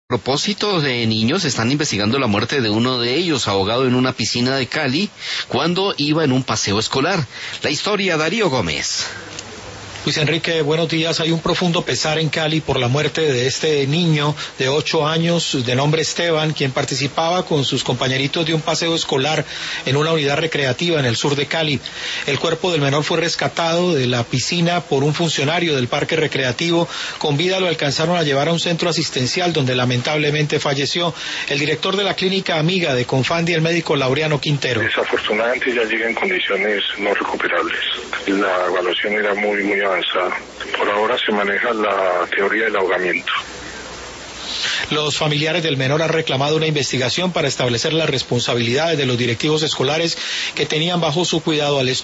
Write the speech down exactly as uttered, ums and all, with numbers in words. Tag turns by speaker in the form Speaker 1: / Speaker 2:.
Speaker 1: A propósito de niños, están investigando la muerte de uno de ellos, ahogado en una piscina de Cali, cuando iba en un paseo escolar. La historia, Darío Gómez.
Speaker 2: Luis Enrique, buenos días. Hay un profundo pesar en Cali por la muerte de este niño de ocho años, de nombre Esteban, quien participaba con sus compañeritos de un paseo escolar en una unidad recreativa en el sur de Cali. El cuerpo del menor fue rescatado de la piscina por un funcionario del parque recreativo. Con vida lo alcanzaron a llevar a un centro asistencial donde lamentablemente falleció. El director de la clínica amiga de Confandi, el médico Laureano Quintero.
Speaker 3: Desafortunadamente ya llega en condiciones no recuperables. La evaluación era muy, muy avanzada. Por ahora se maneja la teoría del ahogamiento.
Speaker 2: Los familiares del menor han reclamado una investigación para establecer las responsabilidades de los directivos escolares que tenían bajo su cuidado al estudiante.